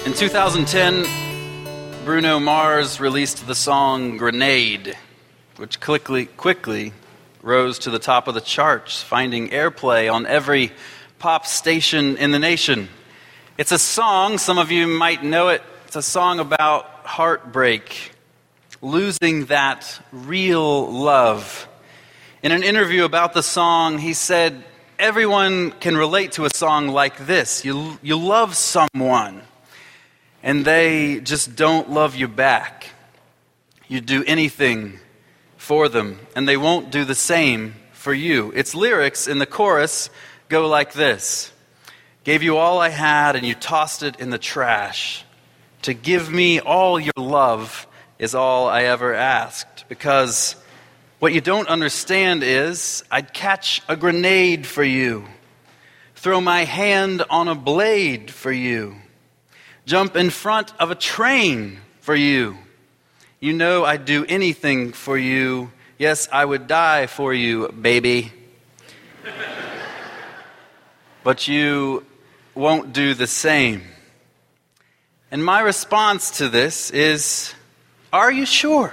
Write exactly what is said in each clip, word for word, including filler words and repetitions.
In two thousand ten, Bruno Mars released the song Grenade, which quickly, quickly rose to the top of the charts, finding airplay on every pop station in the nation. It's a song, some of you might know it, it's a song about heartbreak, losing that real love. In an interview about the song, he said, everyone can relate to a song like this. You, you love someone, and they just don't love you back. You do anything for them, and they won't do the same for you. Its lyrics in the chorus go like this. Gave you all I had, and you tossed it in the trash. To give me all your love is all I ever asked. Because what you don't understand is, I'd catch a grenade for you. Throw my hand on a blade for you. Jump in front of a train for you. You know I'd do anything for you. Yes, I would die for you, baby. But you won't do the same. And my response to this is, are you sure?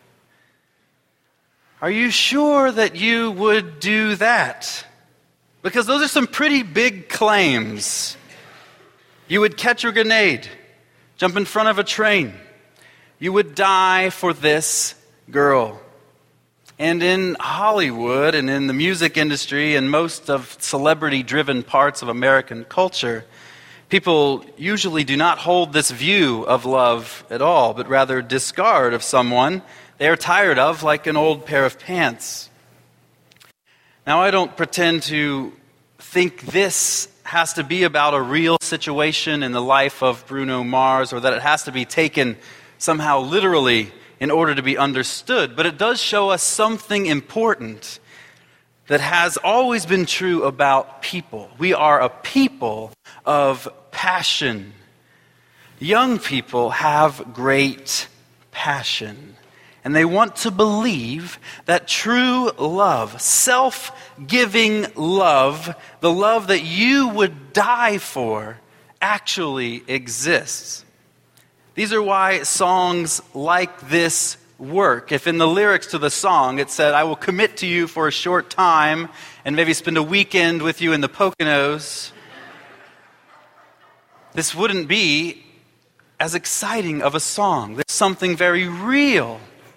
Are you sure that you would do that? Because those are some pretty big claims. You would catch a grenade, jump in front of a train. You would die for this girl. And in Hollywood and in the music industry and most of celebrity-driven parts of American culture, people usually do not hold this view of love at all, but rather discard of someone they are tired of like an old pair of pants. Now, I don't pretend to think this has to be about a real situation in the life of Bruno Mars, or that it has to be taken somehow literally in order to be understood. But it does show us something important that has always been true about people. We are a people of passion. Young people have great passion. And they want to believe that true love, self-giving love, the love that you would die for, actually exists. These are why songs like this work. If in the lyrics to the song it said, I will commit to you for a short time and maybe spend a weekend with you in the Poconos, this wouldn't be as exciting of a song. There's something very real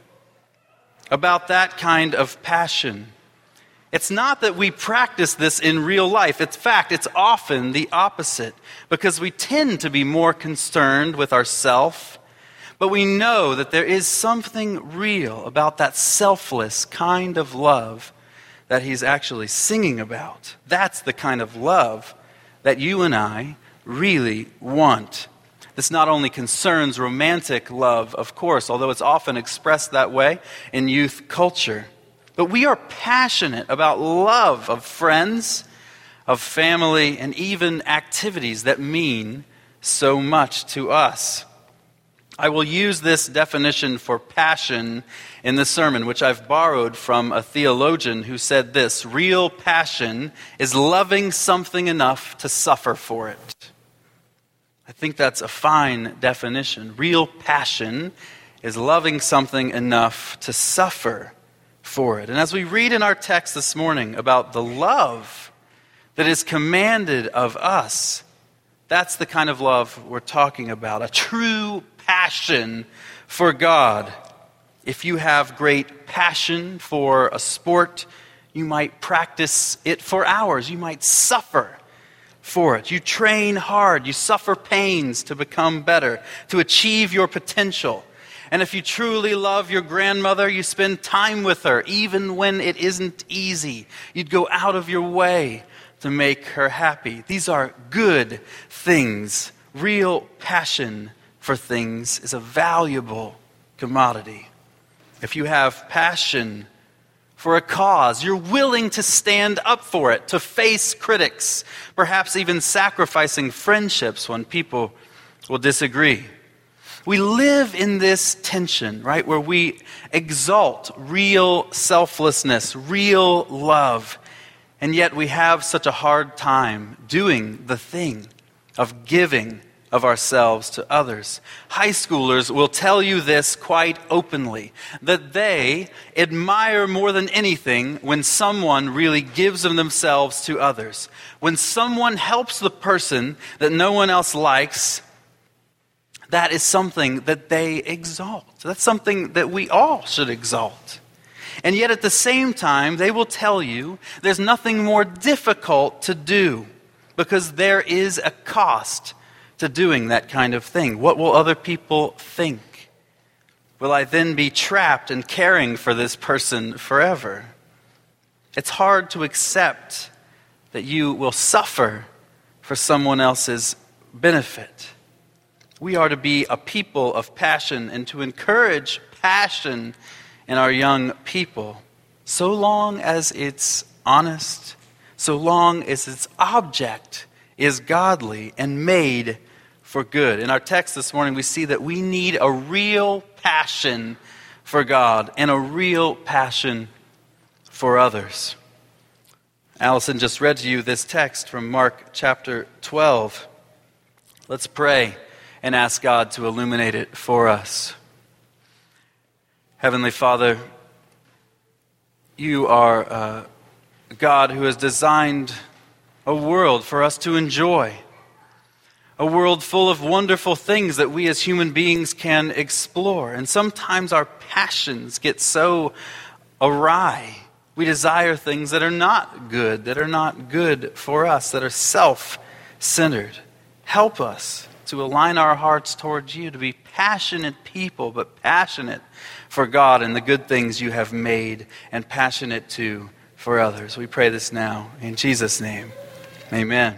about that kind of passion. It's not that we practice this in real life. In fact, it's often the opposite, because we tend to be more concerned with ourselves, but we know that there is something real about that selfless kind of love that he's actually singing about. That's the kind of love that you and I really want. This not only concerns romantic love, of course, although it's often expressed that way in youth culture. But we are passionate about love of friends, of family, and even activities that mean so much to us. I will use this definition for passion in the sermon, which I've borrowed from a theologian who said this: real passion is loving something enough to suffer for it. I think that's a fine definition. Real passion is loving something enough to suffer for it. And as we read in our text this morning about the love that is commanded of us, that's the kind of love we're talking about. A true passion for God. If you have great passion for a sport, you might practice it for hours. You might suffer for it. You train hard. You suffer pains to become better, to achieve your potential. And if you truly love your grandmother, you spend time with her, even when it isn't easy. You'd go out of your way to make her happy. These are good things. Real passion for things is a valuable commodity. If you have passion for a cause, you're willing to stand up for it, to face critics, perhaps even sacrificing friendships when people will disagree. We live in this tension, right, where we exalt real selflessness, real love, and yet we have such a hard time doing the thing of giving of ourselves to others. High schoolers will tell you this quite openly, that they admire more than anything when someone really gives of themselves to others. When someone helps the person that no one else likes, that is something that they exalt. That's something that we all should exalt. And yet at the same time, they will tell you there's nothing more difficult to do because there is a cost to doing that kind of thing. What will other people think? Will I then be trapped in caring for this person forever? It's hard to accept that you will suffer for someone else's benefit. We are to be a people of passion and to encourage passion in our young people, so long as it's honest, so long as its object is godly and made for good. In our text this morning, we see that we need a real passion for God and a real passion for others. Allison just read to you this text from Mark chapter twelve. Let's pray and ask God to illuminate it for us. Heavenly Father, you are uh, God who has designed a world for us to enjoy. A world full of wonderful things that we as human beings can explore. And sometimes our passions get so awry. We desire things that are not good, that are not good for us, that are self-centered. Help us to align our hearts towards you, to be passionate people, but passionate for God and the good things you have made, and passionate too for others. We pray this now in Jesus' name. Amen.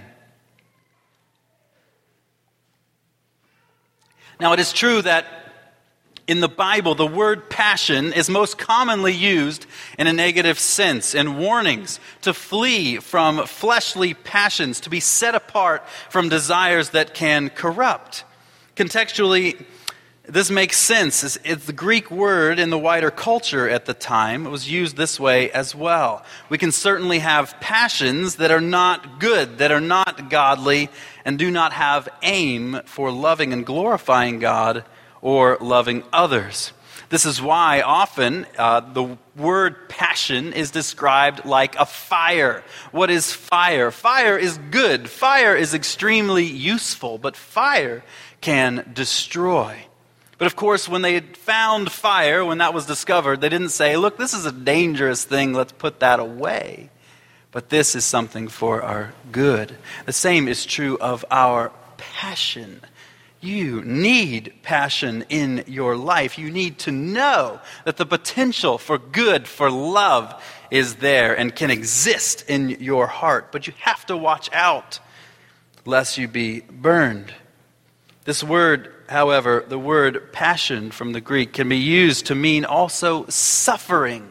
Now, it is true that in the Bible, the word passion is most commonly used in a negative sense, in warnings to flee from fleshly passions, to be set apart from desires that can corrupt. Contextually, this makes sense. It's, it's the Greek word in the wider culture at the time. It was used this way as well. We can certainly have passions that are not good, that are not godly, and do not have aim for loving and glorifying God or loving others. This is why often uh, the word passion is described like a fire. What is fire? Fire is good. Fire is extremely useful, but fire can destroy. But of course, when they had found fire, when that was discovered, they didn't say, look, this is a dangerous thing, let's put that away. But this is something for our good. The same is true of our passion. You need passion in your life. You need to know that the potential for good, for love, is there and can exist in your heart. But you have to watch out lest you be burned. This word, however, the word passion from the Greek, can be used to mean also suffering.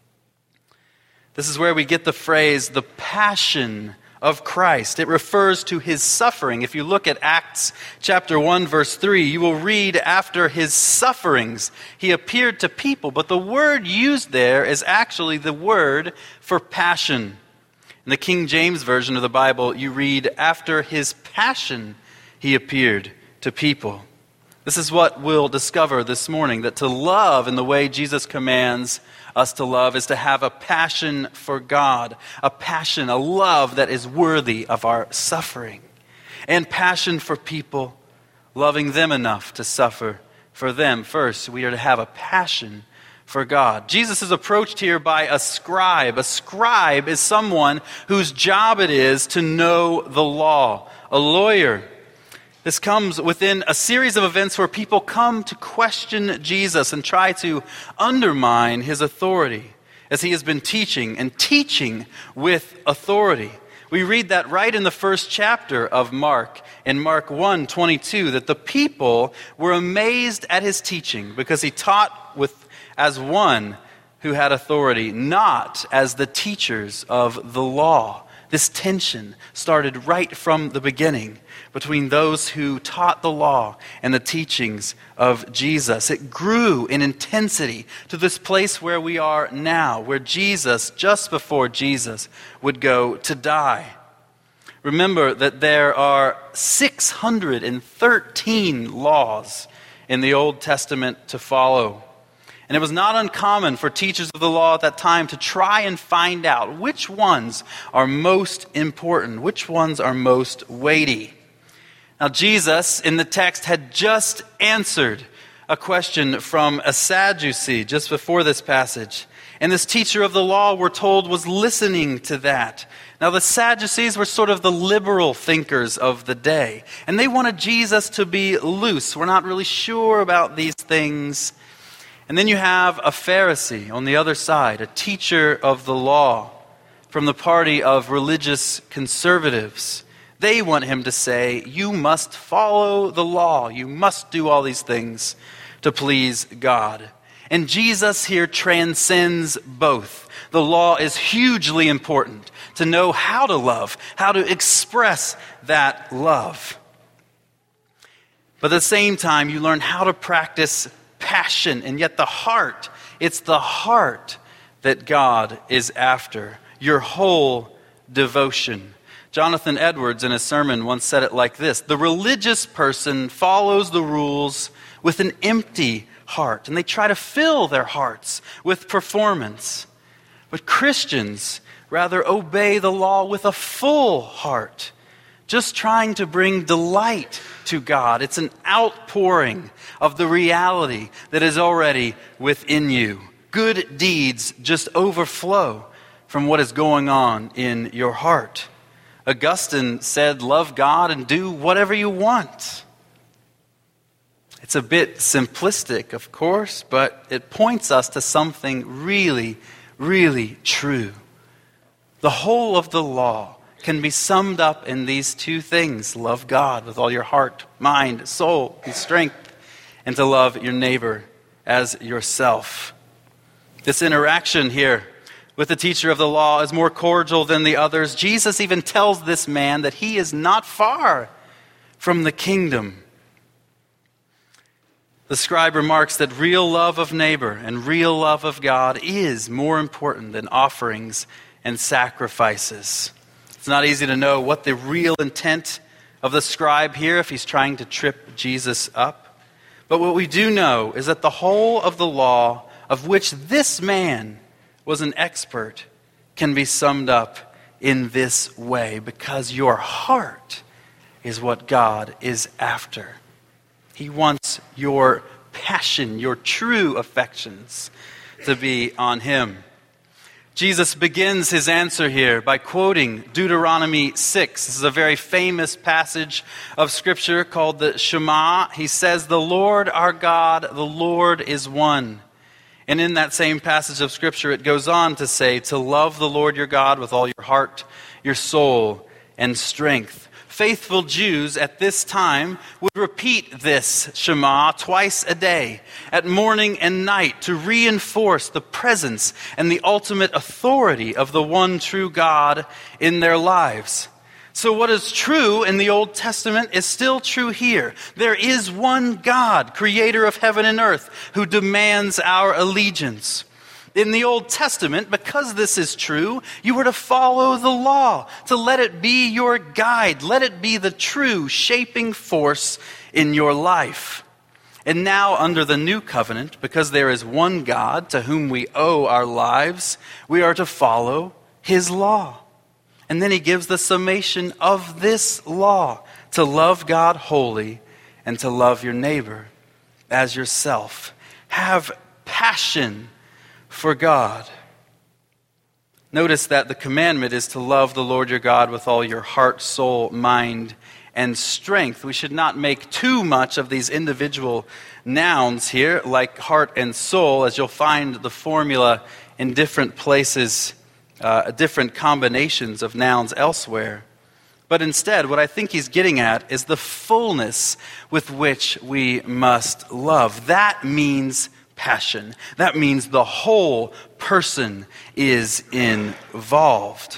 This is where we get the phrase, the passion of Christ. It refers to his suffering. If you look at Acts chapter one, verse three, you will read after his sufferings, he appeared to people. But the word used there is actually the word for passion. In the King James Version of the Bible, you read, after his passion, he appeared to people. This is what we'll discover this morning, that to love in the way Jesus commands us to love is to have a passion for God, a passion, a love that is worthy of our suffering, and passion for people, loving them enough to suffer for them. First, we are to have a passion for God. Jesus is approached here by a scribe. A scribe is someone whose job it is to know the law, a lawyer. This comes within a series of events where people come to question Jesus and try to undermine his authority as he has been teaching and teaching with authority. We read that right in the first chapter of Mark, in Mark one twenty-two, that the people were amazed at his teaching because he taught with as one who had authority, not as the teachers of the law. This tension started right from the beginning between those who taught the law and the teachings of Jesus. It grew in intensity to this place where we are now, where Jesus, just before Jesus, would go to die. Remember that there are six hundred thirteen laws in the Old Testament to follow. And it was not uncommon for teachers of the law at that time to try and find out which ones are most important, which ones are most weighty. Now, Jesus, in the text, had just answered a question from a Sadducee just before this passage. And this teacher of the law, we're told, was listening to that. Now, the Sadducees were sort of the liberal thinkers of the day. And they wanted Jesus to be loose. We're not really sure about these things. And then you have a Pharisee on the other side, a teacher of the law from the party of religious conservatives. They want him to say, you must follow the law. You must do all these things to please God. And Jesus here transcends both. The law is hugely important to know how to love, how to express that love. But at the same time, you learn how to practice passion, and yet the heart, it's the heart that God is after, your whole devotion. Jonathan Edwards in a sermon once said it like this: the religious person follows the rules with an empty heart, and they try to fill their hearts with performance. But Christians rather obey the law with a full heart, just trying to bring delight to God. It's an outpouring of the reality that is already within you. Good deeds just overflow from what is going on in your heart. Augustine said, love God and do whatever you want. It's a bit simplistic, of course, but it points us to something really, really true. The whole of the law can be summed up in these two things: love God with all your heart, mind, soul, and strength, and to love your neighbor as yourself. This interaction here with the teacher of the law is more cordial than the others. Jesus even tells this man that he is not far from the kingdom. The scribe remarks that real love of neighbor and real love of God is more important than offerings and sacrifices. It's not easy to know what the real intent of the scribe here, if he's trying to trip Jesus up. But what we do know is that the whole of the law, of which this man was an expert, can be summed up in this way, because your heart is what God is after. He wants your passion, your true affections, to be on him. Jesus begins his answer here by quoting Deuteronomy six. This is a very famous passage of Scripture called the Shema. He says, "The Lord our God, the Lord is one." And in that same passage of Scripture, it goes on to say, to love the Lord your God with all your heart, your soul, and strength. Faithful Jews at this time would repeat this Shema twice a day, at morning and night, to reinforce the presence and the ultimate authority of the one true God in their lives. So what is true in the Old Testament is still true here. There is one God, creator of heaven and earth, who demands our allegiance. In the Old Testament, because this is true, you were to follow the law, to let it be your guide, let it be the true shaping force in your life. And now, under the new covenant, because there is one God to whom we owe our lives, we are to follow his law. And then he gives the summation of this law: to love God wholly and to love your neighbor as yourself. Have passion for God. Notice that the commandment is to love the Lord your God with all your heart, soul, mind, and strength. We should not make too much of these individual nouns here, like heart and soul, as you'll find the formula in different places, uh, different combinations of nouns elsewhere. But instead, what I think he's getting at is the fullness with which we must love. That means passion. That means the whole person is involved.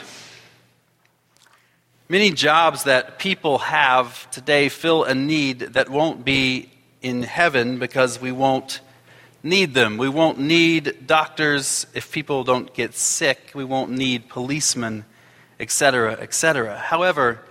Many jobs that people have today fill a need that won't be in heaven because we won't need them. We won't need doctors if people don't get sick. We won't need policemen, et cetera, et cetera. However,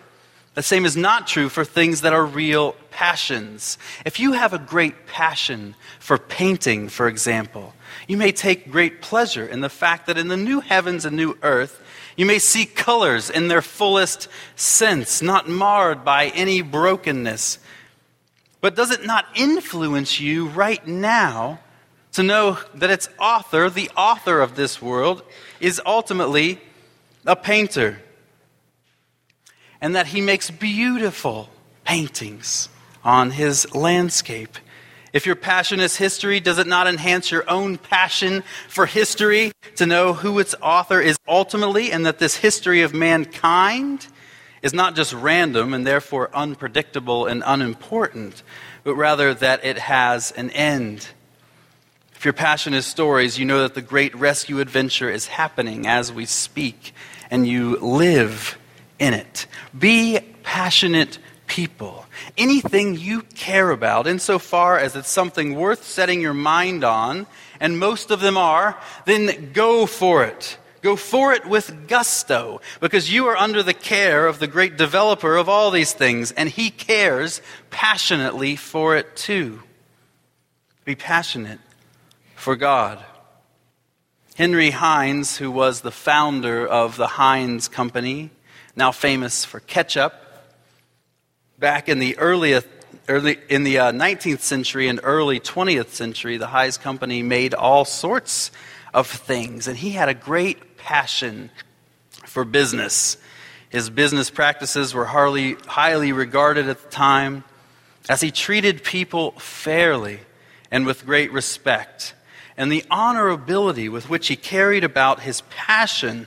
The same is not true for things that are real passions. If you have a great passion for painting, for example, you may take great pleasure in the fact that in the new heavens and new earth, you may see colors in their fullest sense, not marred by any brokenness. But does it not influence you right now to know that its author, the author of this world, is ultimately a painter? And that he makes beautiful paintings on his landscape. If your passion is history, does it not enhance your own passion for history to know who its author is ultimately, and that this history of mankind is not just random and therefore unpredictable and unimportant, but rather that it has an end? If your passion is stories, you know that the great rescue adventure is happening as we speak, and you live in it. Be passionate people. Anything you care about, insofar as it's something worth setting your mind on, and most of them are, then go for it. Go for it with gusto, because you are under the care of the great developer of all these things, and he cares passionately for it too. Be passionate for God. Henry Heinz, who was the founder of the Heinz Company, now famous for ketchup, back in the early, early in the uh, nineteenth century and early twentieth century, the Heinz Company made all sorts of things, and he had a great passion for business. His business practices were highly, highly regarded at the time, as he treated people fairly and with great respect. And the honorability with which he carried about his passion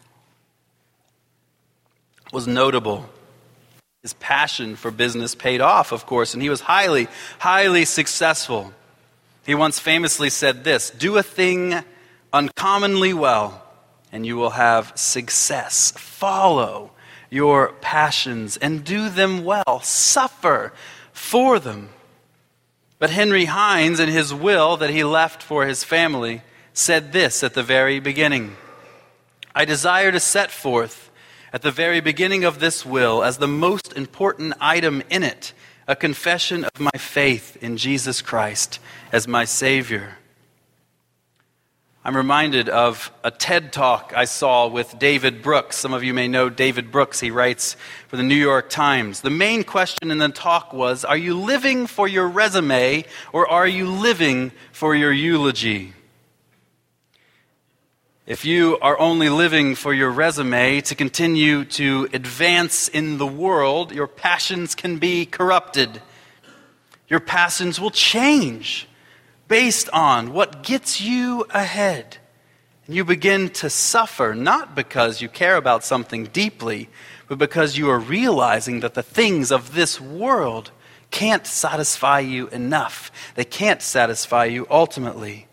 was notable. His passion for business paid off, of course, and he was highly, highly successful. He once famously said this: "Do a thing uncommonly well, and you will have success. Follow your passions and do them well. Suffer for them." But Henry Heinz, in his will that he left for his family, said this at the very beginning: "I desire to set forth at the very beginning of this will, as the most important item in it, a confession of my faith in Jesus Christ as my Savior." I'm reminded of a TED Talk I saw with David Brooks. Some of you may know David Brooks. He writes for the New York Times. The main question in the talk was, are you living for your resume, or are you living for your eulogy? If you are only living for your resume to continue to advance in the world, your passions can be corrupted. Your passions will change based on what gets you ahead. And you begin to suffer, not because you care about something deeply, but because you are realizing that the things of this world can't satisfy you enough. They can't satisfy you ultimately.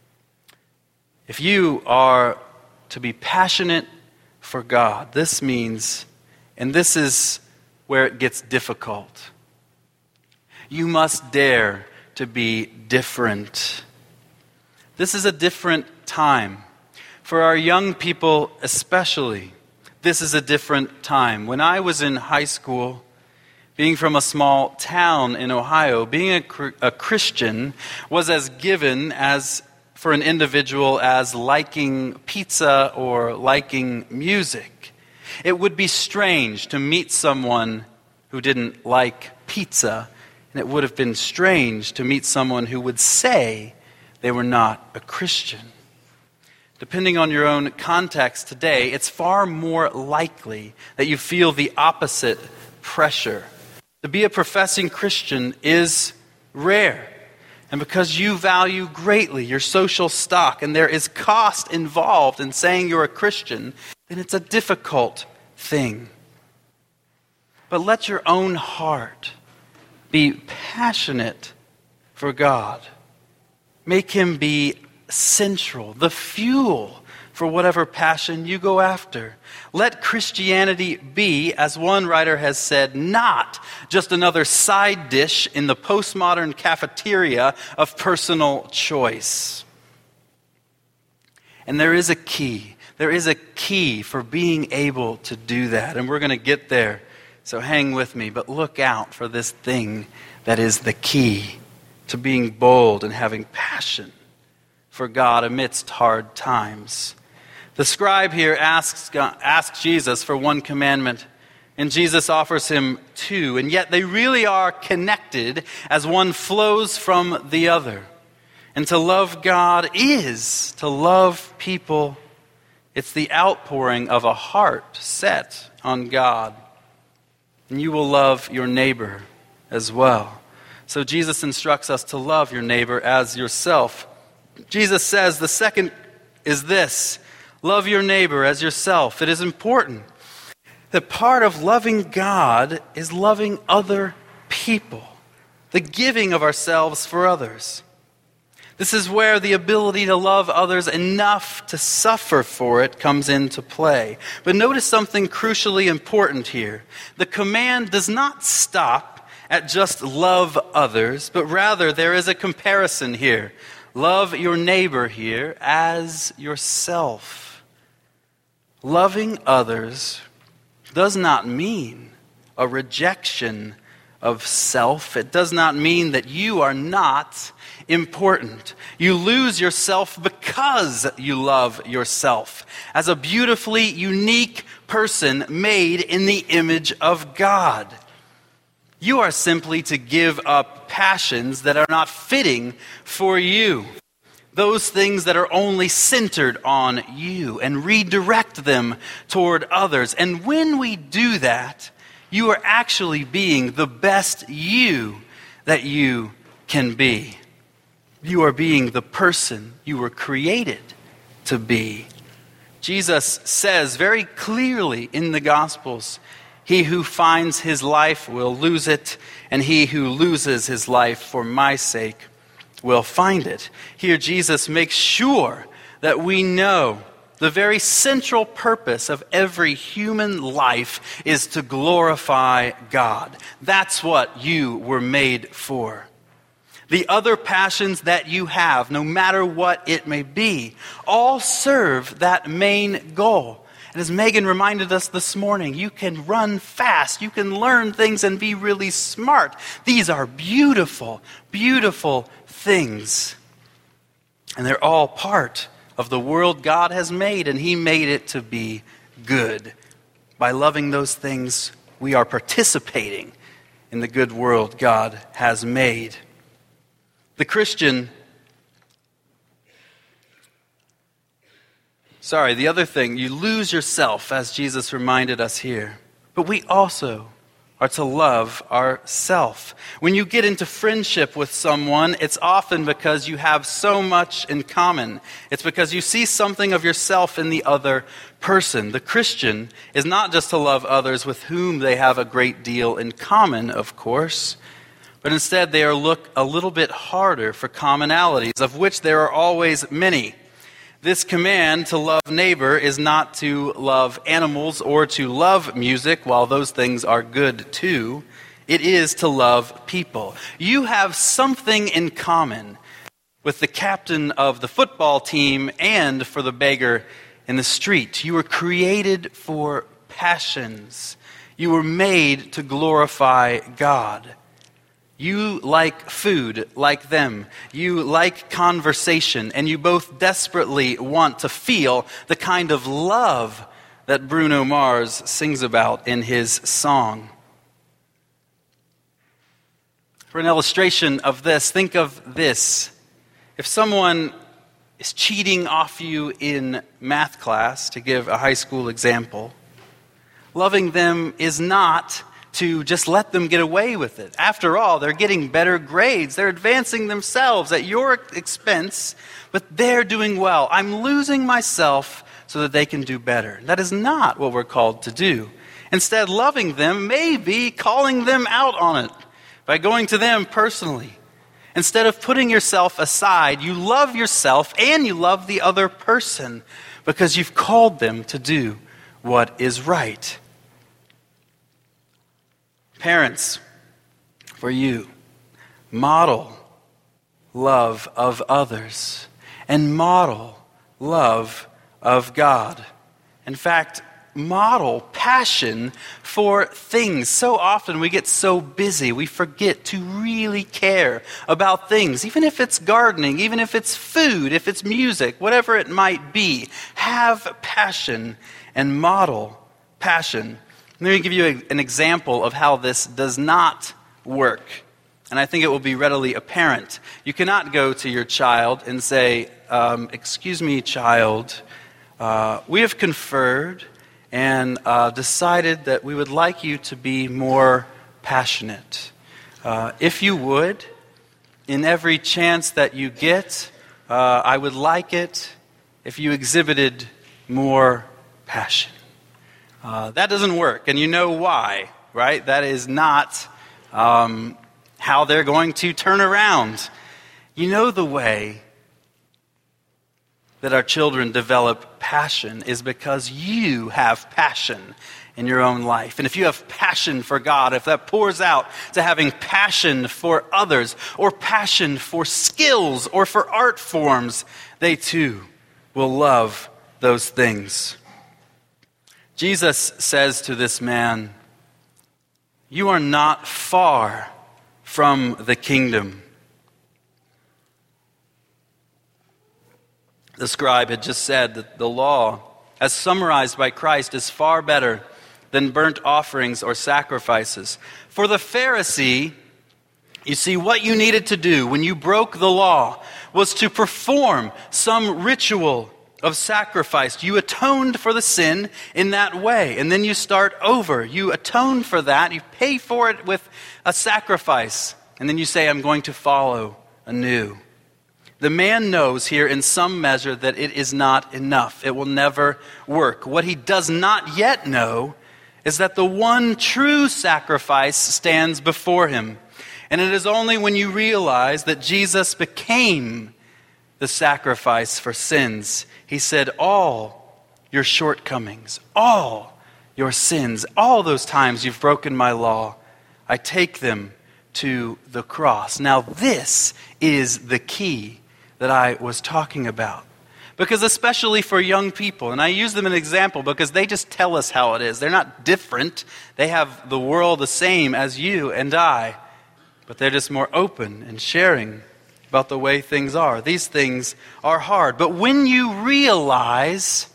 If you are to be passionate for God, this means, and this is where it gets difficult, you must dare to be different. This is a different time. For our young people especially, this is a different time. When I was in high school, being from a small town in Ohio, being a, a Christian was as given as for an individual as liking pizza or liking music. It would be strange to meet someone who didn't like pizza, and it would have been strange to meet someone who would say they were not a Christian. Depending on your own context today, it's far more likely that you feel the opposite pressure. To be a professing Christian is rare. And because you value greatly your social stock and there is cost involved in saying you're a Christian, then it's a difficult thing. But let your own heart be passionate for God. Make Him be central, the fuel for whatever passion you go after. Let Christianity be, as one writer has said, not just another side dish in the postmodern cafeteria of personal choice. And there is a key. There is a key for being able to do that. And we're going to get there So hang with me, but look out for this thing that is the key to being bold and having passion for God amidst hard times. The scribe here asks, God, asks Jesus for one commandment, and Jesus offers him two, and yet they really are connected as one flows from the other. And to love God is to love people. It's the outpouring of a heart set on God. And you will love your neighbor as well. So Jesus instructs us to love your neighbor as yourself. Jesus says the second is this: love your neighbor as yourself. It is important that part of loving God is loving other people, the giving of ourselves for others. This is where the ability to love others enough to suffer for it comes into play. But notice something crucially important here. The command does not stop at just love others, but rather there is a comparison here. Love your neighbor here as yourself. Loving others does not mean a rejection of self. It does not mean that you are not important. You lose yourself because you love yourself as a beautifully unique person made in the image of God. You are simply to give up passions that are not fitting for you, those things that are only centered on you, and redirect them toward others. And when we do that, you are actually being the best you that you can be. You are being the person you were created to be. Jesus says very clearly in the Gospels, he who finds his life will lose it, and he who loses his life for my sake will find it. Here Jesus makes sure that we know the very central purpose of every human life is to glorify God. That's what you were made for. The other passions that you have, no matter what it may be, all serve that main goal. And as Megan reminded us this morning, you can run fast, you can learn things and be really smart. These are beautiful, beautiful things. And they're all part of the world God has made, and he made it to be good. By loving those things, we are participating in the good world God has made. The Christian, sorry, the other thing, you lose yourself, as Jesus reminded us here. But we also are to love ourself. When you get into friendship with someone, it's often because you have so much in common. It's because you see something of yourself in the other person. The Christian is not just to love others with whom they have a great deal in common, of course, but instead they are look a little bit harder for commonalities, of which there are always many. This command to love neighbor is not to love animals or to love music, while those things are good too. It is to love people. You have something in common with the captain of the football team and for the beggar in the street. You were created for passions. You were made to glorify God. You like food like them. You like conversation, and you both desperately want to feel the kind of love that Bruno Mars sings about in his song. For an illustration of this, think of this. If someone is cheating off you in math class, to give a high school example, loving them is not to just let them get away with it. After all, they're getting better grades. They're advancing themselves at your expense, but they're doing well. I'm losing myself so that they can do better. That is not what we're called to do. Instead, loving them may be calling them out on it by going to them personally. Instead of putting yourself aside, you love yourself and you love the other person because you've called them to do what is right. Parents, for you, model love of others and model love of God. In fact, model passion for things. So often we get so busy, we forget to really care about things. Even if it's gardening, even if it's food, if it's music, whatever it might be, have passion and model passion. Let me give you a, an example of how this does not work. And I think it will be readily apparent. You cannot go to your child and say, um, excuse me, child, uh, we have conferred and uh, decided that we would like you to be more passionate. Uh, if you would, in every chance that you get, uh, I would like it if you exhibited more passion. Uh, that doesn't work, and you know why, right? That is not um, how they're going to turn around. You know the way that our children develop passion is because you have passion in your own life. And if you have passion for God, if that pours out to having passion for others, or passion for skills, or for art forms, they too will love those things. Jesus says to this man, "You are not far from the kingdom." The scribe had just said that the law, as summarized by Christ, is far better than burnt offerings or sacrifices. For the Pharisee, you see, what you needed to do when you broke the law was to perform some ritual of sacrifice. You atoned for the sin in that way, and then you start over. You atone for that, you pay for it with a sacrifice, and then you say, I'm going to follow anew. The man knows here in some measure that it is not enough. It will never work. What he does not yet know is that the one true sacrifice stands before him. And it is only when you realize that Jesus became the sacrifice for sins. He said, all your shortcomings, all your sins, all those times you've broken my law, I take them to the cross. Now this is the key that I was talking about. Because especially for young people, and I use them as an example because they just tell us how it is. They're not different. They have the world the same as you and I, but they're just more open and sharing about the way things are. These things are hard. But when you realize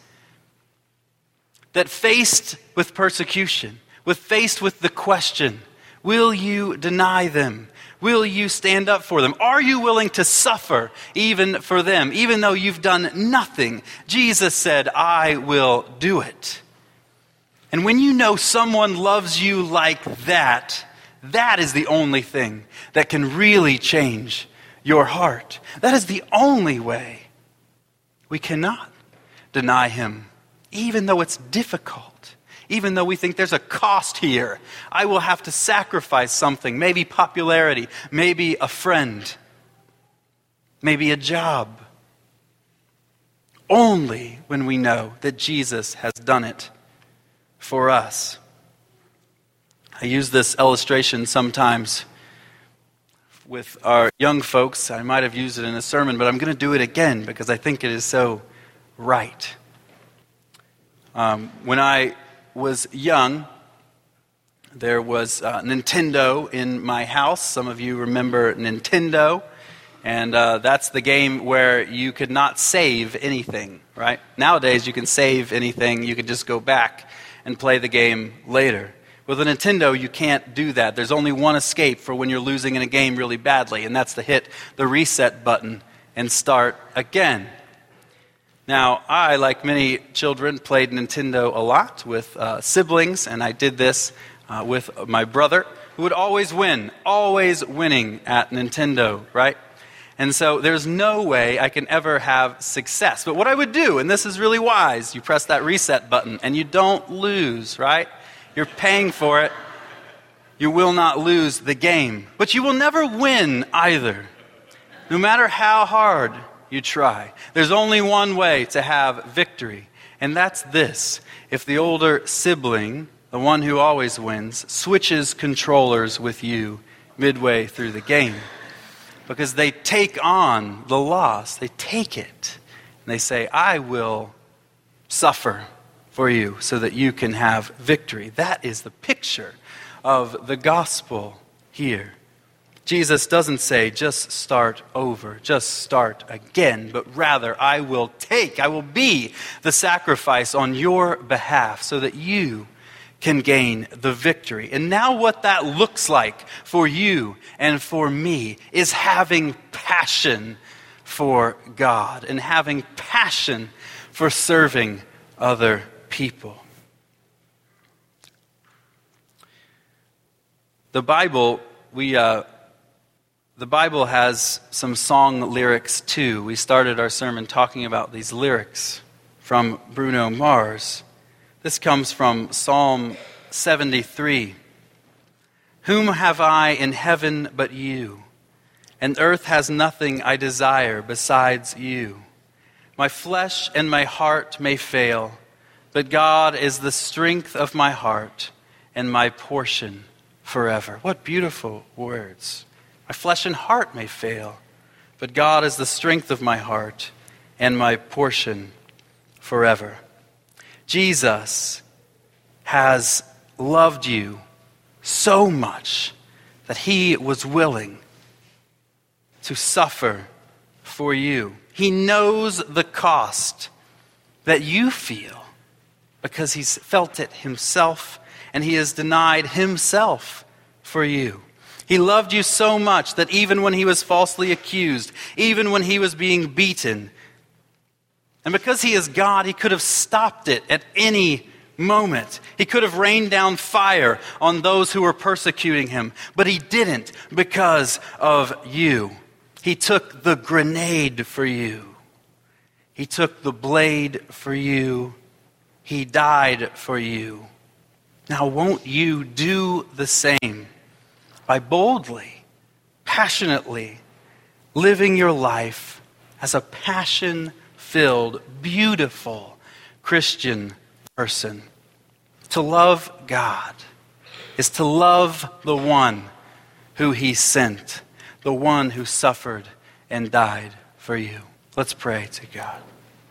that faced with persecution, with faced with the question, will you deny them? Will you stand up for them? Are you willing to suffer even for them, even though you've done nothing? Jesus said, I will do it. And when you know someone loves you like that, that is the only thing that can really change your heart. That is the only way. We cannot deny him, even though it's difficult. Even though we think there's a cost here, I will have to sacrifice something, maybe popularity, maybe a friend, maybe a job. Only when we know that Jesus has done it for us. I use this illustration sometimes with our young folks. I might have used it in a sermon, but I'm going to do it again because I think it is so right. Um, when I was young, there was uh, Nintendo in my house. Some of you remember Nintendo, and uh, that's the game where you could not save anything, right? Nowadays you can save anything, you can just go back and play the game later. With a Nintendo, you can't do that. There's only one escape for when you're losing in a game really badly, and that's to hit the reset button and start again. Now, I, like many children, played Nintendo a lot with uh, siblings, and I did this uh, with my brother, who would always win, always winning at Nintendo, right? And so there's no way I can ever have success. But what I would do, and this is really wise, you press that reset button, and you don't lose, right? You're paying for it. You will not lose the game. But you will never win either, no matter how hard you try. There's only one way to have victory, and that's this. If the older sibling, the one who always wins, switches controllers with you midway through the game, because they take on the loss, they take it, and they say, I will suffer for you so that you can have victory. That is the picture of the gospel here. Jesus doesn't say, just start over, just start again, but rather, I will take, I will be the sacrifice on your behalf so that you can gain the victory. And now what that looks like for you and for me is having passion for God and having passion for serving other people. The Bible, we uh, the Bible has some song lyrics too. We started our sermon talking about these lyrics from Bruno Mars. This comes from Psalm seventy-three. Whom have I in heaven but you? And earth has nothing I desire besides you. My flesh and my heart may fail, but God is the strength of my heart and my portion forever. What beautiful words. My flesh and heart may fail, but God is the strength of my heart and my portion forever. Jesus has loved you so much that he was willing to suffer for you. He knows the cost that you feel because he's felt it himself, and he has denied himself for you. He loved you so much that even when he was falsely accused, even when he was being beaten, and because he is God, he could have stopped it at any moment. He could have rained down fire on those who were persecuting him, but he didn't because of you. He took the grenade for you. He took the blade for you. He died for you. Now won't you do the same by boldly, passionately living your life as a passion-filled, beautiful Christian person? To love God is to love the one who he sent, the one who suffered and died for you. Let's pray to God.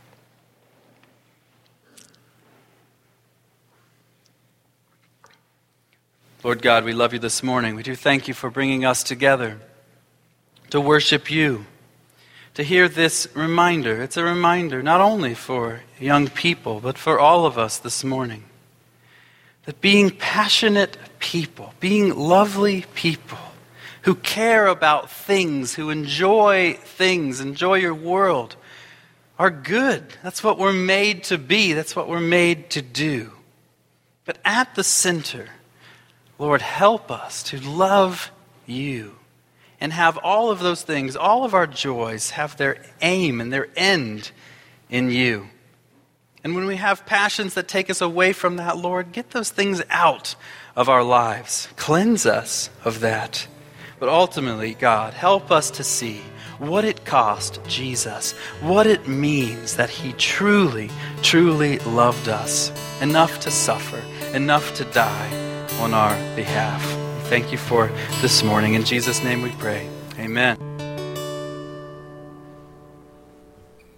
Lord God, we love you this morning. We do thank you for bringing us together to worship you, to hear this reminder. It's a reminder not only for young people, but for all of us this morning, that being passionate people, being lovely people who care about things, who enjoy things, enjoy your world, are good. That's what we're made to be. That's what we're made to do. But at the center, Lord, help us to love you and have all of those things, all of our joys, have their aim and their end in you. And when we have passions that take us away from that, Lord, get those things out of our lives. Cleanse us of that. But ultimately, God, help us to see what it cost Jesus, what it means that he truly, truly loved us, enough to suffer, enough to die on our behalf. Thank you for this morning. In Jesus' name we pray. Amen.